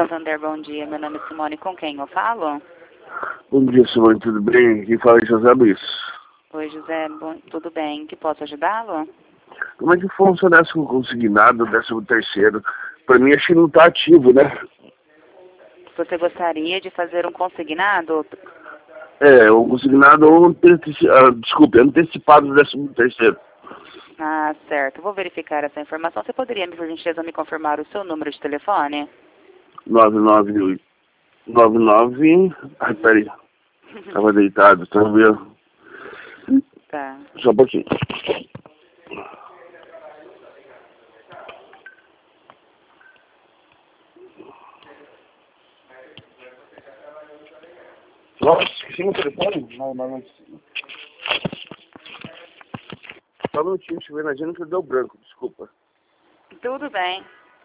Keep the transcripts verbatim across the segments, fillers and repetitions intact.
Santander, bom dia. Meu nome é Simone, com quem eu falo? Bom dia, Simone, tudo bem? Quem fala é José Luiz. Oi, José, bom, tudo bem? Que posso ajudá-lo? Como é que funciona esse consignado, décimo terceiro? Para mim, acho que não está ativo, né? Você gostaria de fazer um consignado? É, o consignado ou anteci... ah, desculpe, antecipado do décimo terceiro. Ah, certo. Vou verificar essa informação. Você poderia, por gentileza, me confirmar o seu número de telefone? nove nove oito. nove nove. Ai, peraí. Tava deitado, tá vendo? Tá. Só um pouquinho. Nossa, esqueci meu telefone? Não, não, não. Só um minutinho, deixa eu ver na agenda que deu branco, desculpa. Tudo bem.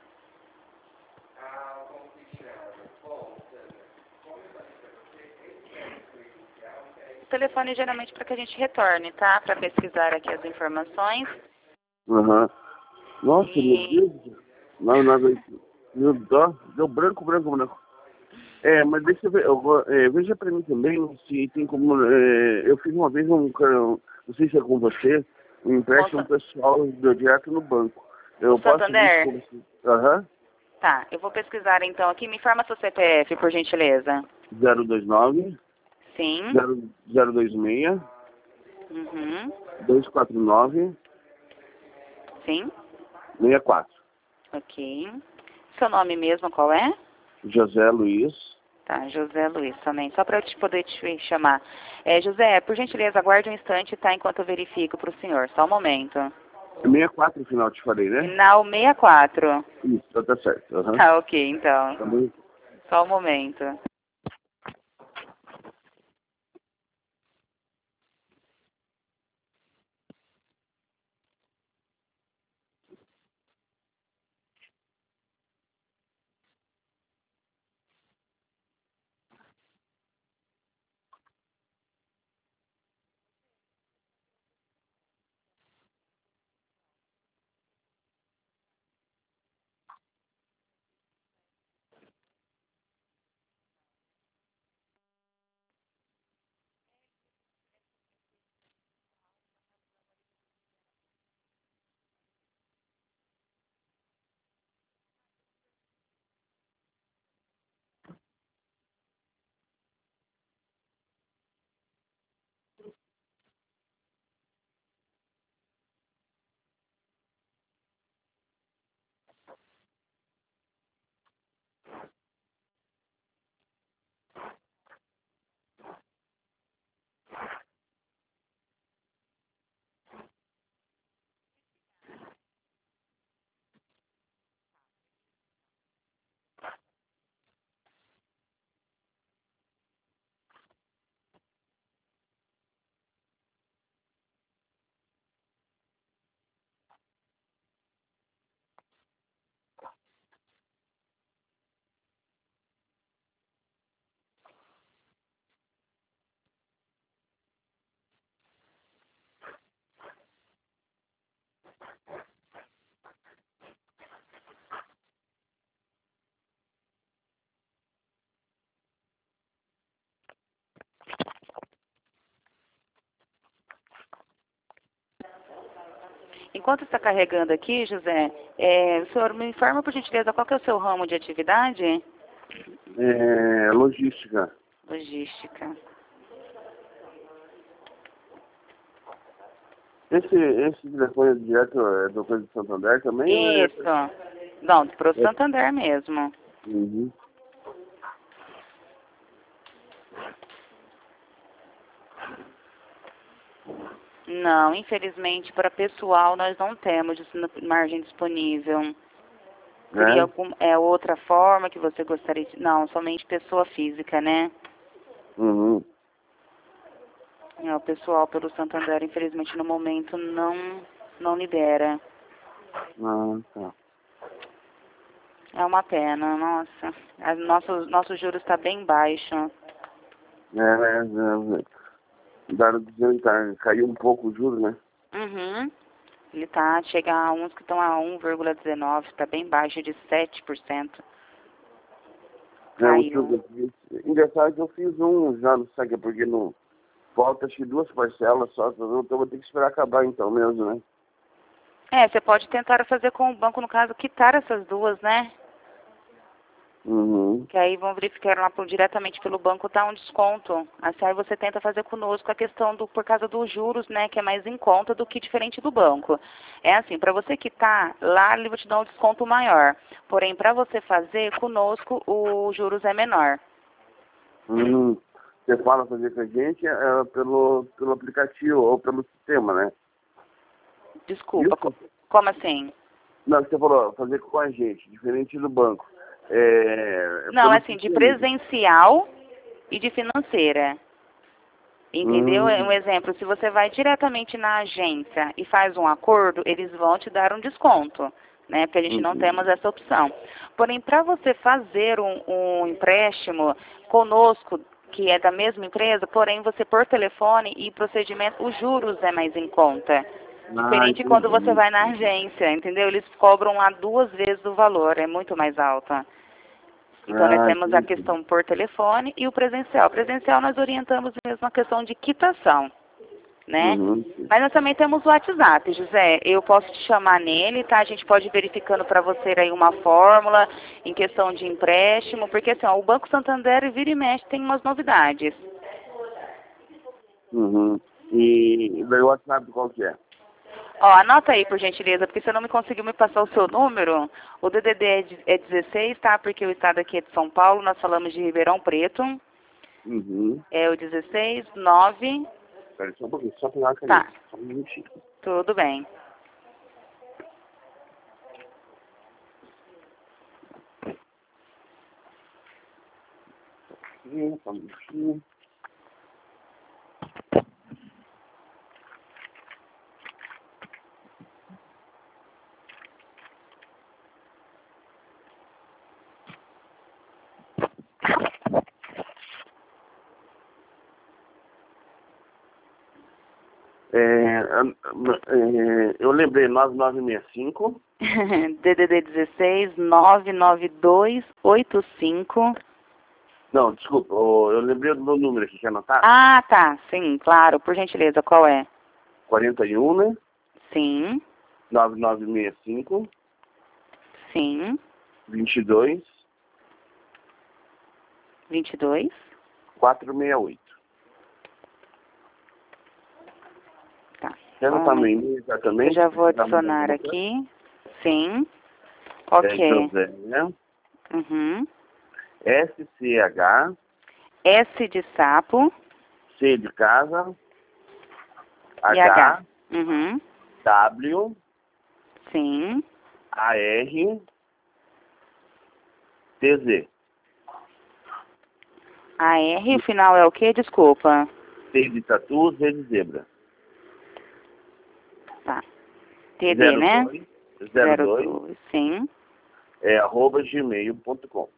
O telefone geralmente para que a gente retorne, tá? Para pesquisar aqui as informações. Aham. Uhum. Nossa, E... meu Deus. Não, não, meu Deus, deu branco, branco, branco. É, mas deixa eu ver, eu vou, é, veja pra mim também se tem como, é, eu fiz uma vez um, não sei se é com você, um empréstimo Nossa. pessoal deu direto no banco. Eu O posso ver Santander? como se... Aham. Tá, eu vou pesquisar então aqui. Me informa seu C P F, por gentileza. zero dois nove, Sim. zero dois seis, Uhum. dois quatro nove, Sim. seis quatro. Ok. Seu nome mesmo qual é? José Luiz. Tá, José Luiz também. Só para eu te poder te chamar. É, José, por gentileza, aguarde um instante, tá? Enquanto eu verifico para o senhor. Só um momento. seis quatro no final, te falei, né? Final sessenta e quatro. Isso, tá certo. Aham. Tá, ok, então. Tá bem. Só um momento. Enquanto está carregando aqui, José, é, o senhor me informa, por gentileza, qual que é o seu ramo de atividade? É, logística. Logística. Esse, esse telefone direto é do coisa de Santander também ou é... Isso. Não, para o é... Santander mesmo. Uhum. Não, infelizmente, para pessoal nós não temos margem disponível. Teria É? algum, é outra forma que você gostaria de... Não, somente pessoa física, né? Uhum. É, o pessoal pelo Santander, infelizmente, no momento não, não libera. Ah, tá. É uma pena, nossa. A, nosso, nosso juros está bem baixo. É, é, é. Daram dizendo que tá- caiu um pouco o juro, né? Uhum. Ele tá, chega a uns que estão a um vírgula dezenove, está bem baixo, de sete por cento. Caiu. eu fiz, engraçado que eu fiz um já, não sabe, porque não falta acho que duas parcelas só, então eu vou ter que esperar acabar então mesmo, né? É, você pode tentar fazer com o banco, no caso, quitar essas duas, né? Uhum. Que aí vão verificar lá por, diretamente pelo banco, tá um desconto. Assim, aí você tenta fazer conosco a questão do, por causa dos juros, né, que é mais em conta do que diferente do banco. É assim, para você quitar, lá ele vai te dar um desconto maior. Porém, para você fazer conosco, os juros é menor. Uhum. Você fala fazer com a gente é, pelo, pelo aplicativo ou pelo sistema, né? Desculpa, co- Isso? como assim? Não, você falou fazer com a gente, diferente do banco. É, é Não, é pelo assim, de sistema. presencial e de financeira. Entendeu? É um Hum, exemplo, se você vai diretamente na agência e faz um acordo, eles vão te dar um desconto, né? Porque a gente não temos uhum. essa opção. Porém, para você fazer um, um empréstimo conosco, que é da mesma empresa, porém você por telefone e procedimento, os juros é mais em conta. Ah, Diferente quando você entendi. vai na agência, entendeu? Eles cobram lá duas vezes o valor, é muito mais alta. Então, nós Ah, temos a entendi. questão por telefone e o presencial. Presencial, nós orientamos mesmo a questão de quitação, né? Uhum. Mas nós também temos o WhatsApp, José. Eu posso te chamar nele, tá? A gente pode ir verificando para você aí uma fórmula em questão de empréstimo, porque assim, ó, o Banco Santander vira e mexe tem umas novidades. Uhum. E daí o WhatsApp qual que é? Ó, anota aí, por gentileza, porque você não me conseguiu me passar o seu número. O D D D é de- é dezesseis, tá? Porque o estado aqui é de São Paulo, nós falamos de Ribeirão Preto. Uhum. É o dezesseis nove. Espera só um pouquinho, só pegar a Tá, caneta. Só um minutinho. tudo bem. Só um minutinho. É, é, eu lembrei nove nove seis cinco. D D D dezesseis nove nove dois oito cinco. Não, desculpa, ô, eu lembrei do meu número aqui, quer anotar? Ah, tá. Sim, claro. Por gentileza, qual é? quarenta e um, né? Sim, nove nove seis cinco, sim. vinte e dois, vinte e dois. quatrocentos e sessenta e oito. Tá. Quer Um anotar meu momento. e-mail Eu exatamente? já vou Precisar mudar adicionar alguma coisa? aqui. Sim. É Ok. José, né? Uhum. S C H, S de sapo C de casa, e H. H, Uhum. W, Sim. A R, T Z. A R, o final é o quê? Desculpa. T de tatu, Z de zebra. Tá. T D, né? zero dois, zero Zero dois, dois. Sim. é arroba gmail ponto com.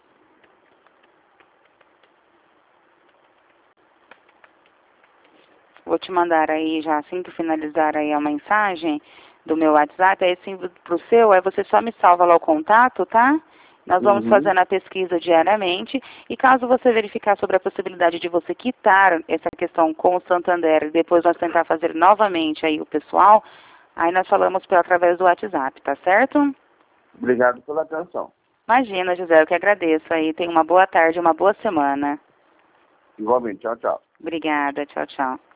Vou te mandar aí, já assim que finalizar aí a mensagem do meu WhatsApp, aí sim pro seu, aí você só me salva lá o contato, tá? Nós vamos Uhum. fazendo a pesquisa diariamente e caso você verificar sobre a possibilidade de você quitar essa questão com o Santander e depois nós tentar fazer novamente aí o pessoal, aí nós falamos por, através do WhatsApp, tá certo? Obrigado pela atenção. Imagina, José, eu que agradeço aí. Tenha uma boa tarde, uma boa semana. Igualmente, tchau, tchau. Obrigada, tchau, tchau.